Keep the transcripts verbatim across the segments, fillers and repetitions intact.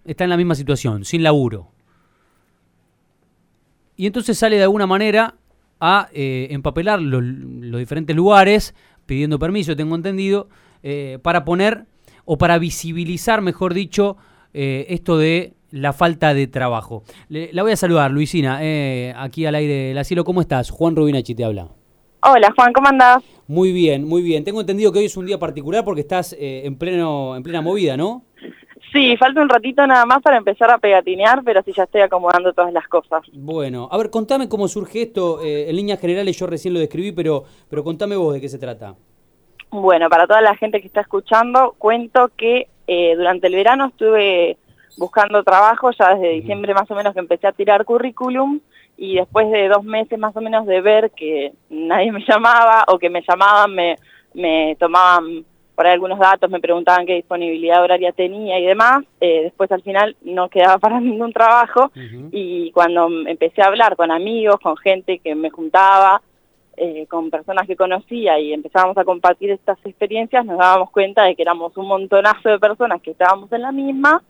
está en la misma situación, sin laburo. Y entonces sale de alguna manera a eh, empapelar los, los diferentes lugares, pidiendo permiso, tengo entendido, eh, para poner, o para visibilizar, mejor dicho, eh, esto de la falta de trabajo. Le, la voy a saludar, Luisina, eh, aquí al aire del asilo. ¿Cómo estás? Juan Rubinachi te habla. Hola, Juan, ¿cómo andás? Muy bien, muy bien. Tengo entendido que hoy es un día particular porque estás eh, en pleno en plena movida, ¿no? Sí, falta un ratito nada más para empezar a pegatinear, pero sí ya estoy acomodando todas las cosas. Bueno, a ver, contame cómo surge esto. Eh, en líneas generales yo recién lo describí, pero, pero contame vos de qué se trata. Bueno, para toda la gente que está escuchando, cuento que eh, durante el verano estuve buscando trabajo, ya desde diciembre más o menos que empecé a tirar currículum, y después de dos meses más o menos de ver que nadie me llamaba, o que me llamaban, me, me tomaban por ahí algunos datos, me preguntaban qué disponibilidad horaria tenía y demás, eh, después al final no quedaba para ningún trabajo, uh-huh. Y cuando empecé a hablar con amigos, con gente que me juntaba, eh, con personas que conocía y empezábamos a compartir estas experiencias, nos dábamos cuenta de que éramos un montonazo de personas que estábamos en la misma,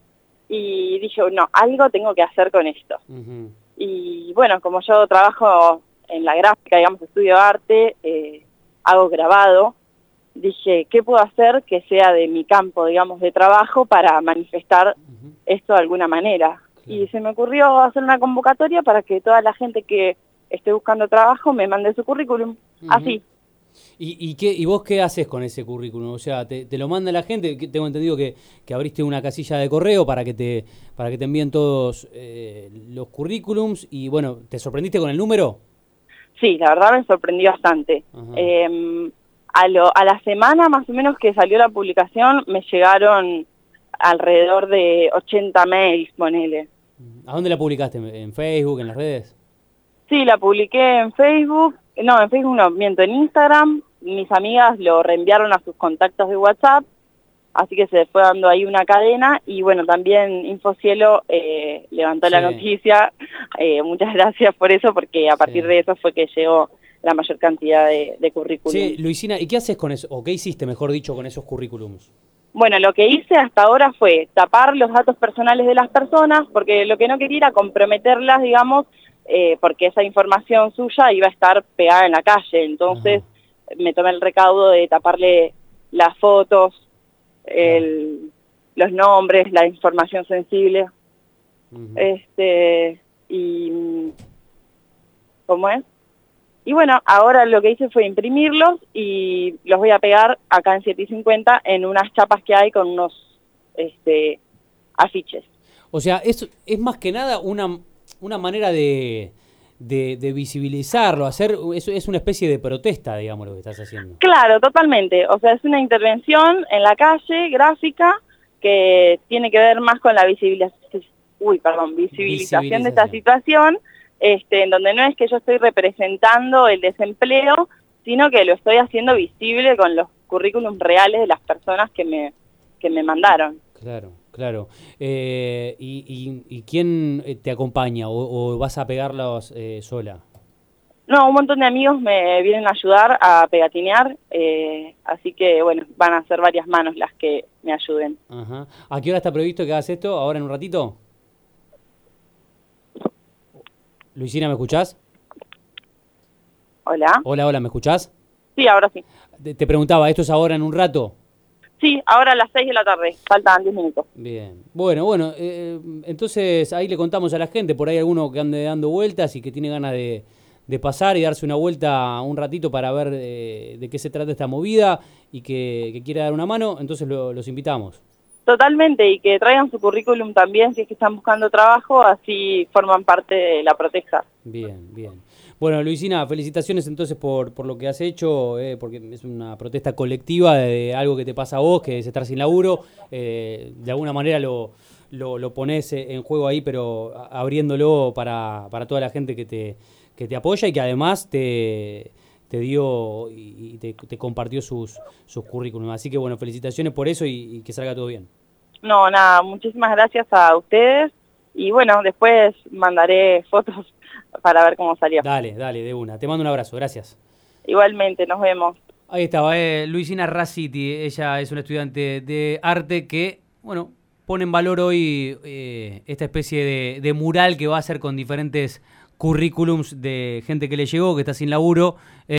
y dije, no, algo tengo que hacer con esto. Uh-huh. Y bueno, como yo trabajo en la gráfica, digamos, estudio arte, eh, hago grabado, dije, ¿qué puedo hacer que sea de mi campo, digamos, de trabajo para manifestar uh-huh. esto de alguna manera? Claro. Y se me ocurrió hacer una convocatoria para que toda la gente que esté buscando trabajo me mande su currículum, uh-huh. así. ¿Y, y, qué, ¿Y vos qué haces con ese currículum? O sea, ¿te, te lo manda la gente? Tengo entendido que, que abriste una casilla de correo para que te para que te envíen todos eh, los currículums y, bueno, ¿te sorprendiste con el número? Sí, la verdad me sorprendió bastante. Eh, a, lo, a la semana más o menos que salió la publicación me llegaron alrededor de ochenta mails, ponele. ¿A dónde la publicaste? ¿En Facebook, en las redes? Sí, la publiqué en Facebook, no, en Facebook no, miento, en Instagram. Mis amigas lo reenviaron a sus contactos de WhatsApp, así que se fue dando ahí una cadena, y bueno, también Infocielo eh, levantó sí. la noticia, eh, muchas gracias por eso, porque a partir sí. de eso fue que llegó la mayor cantidad de, de currículums. Sí, Luisina, ¿y qué haces con eso, o qué hiciste, mejor dicho, con esos currículums? Bueno, lo que hice hasta ahora fue tapar los datos personales de las personas, porque lo que no quería era comprometerlas, digamos, eh, porque esa información suya iba a estar pegada en la calle, entonces ajá. me tomé el recaudo de taparle las fotos, el, los nombres, la información sensible, uh-huh. este, y, ¿cómo es? Y bueno, ahora lo que hice fue imprimirlos y los voy a pegar acá en siete y cincuenta en unas chapas que hay con unos este, afiches. O sea, es, es más que nada una, una manera de, de, de visibilizarlo, hacer es, es una especie de protesta, digamos, lo que estás haciendo. Claro, totalmente. O sea, es una intervención en la calle, gráfica, que tiene que ver más con la visibilización, uy, perdón, visibilización, visibilización. de esta situación. Este, en donde no es que yo estoy representando el desempleo, sino que lo estoy haciendo visible con los currículums reales de las personas que me, que me mandaron. Claro, claro. Eh, y, y, ¿Y quién te acompaña o, o vas a pegarlos eh, sola? No, un montón de amigos me vienen a ayudar a pegatinear, eh, así que bueno, van a ser varias manos las que me ayuden. Ajá. ¿A qué hora está previsto que hagas esto? ¿Ahora en un ratito? Luisina, ¿me escuchás? Hola. Hola, hola, ¿me escuchás? Sí, ahora sí. Te, te preguntaba, ¿esto es ahora en un rato? Sí, ahora a las seis de la tarde, faltan diez minutos. Bien, bueno, bueno, eh, entonces ahí le contamos a la gente, por ahí alguno que ande dando vueltas y que tiene ganas de, de pasar y darse una vuelta un ratito para ver eh, de qué se trata esta movida y que, que quiera dar una mano, entonces lo, los invitamos. Totalmente, y que traigan su currículum también si es que están buscando trabajo, así forman parte de la protesta. Bien, bien. Bueno, Luisina, felicitaciones entonces por, por lo que has hecho, eh, porque es una protesta colectiva de algo que te pasa a vos, que es estar sin laburo. Eh, de alguna manera lo, lo, lo pones en juego ahí, pero abriéndolo para, para toda la gente que te, que te apoya y que además te... te dio y te, te compartió sus, sus currículums. Así que bueno, felicitaciones por eso y, y que salga todo bien. No, nada, muchísimas gracias a ustedes y bueno, después mandaré fotos para ver cómo salió. Dale, dale, de una. Te mando un abrazo, gracias. Igualmente, nos vemos. Ahí estaba, eh, Luisina Razziti, ella es una estudiante de arte que, bueno, pone en valor hoy eh, esta especie de, de mural que va a hacer con diferentes currículums de gente que le llegó, que está sin laburo.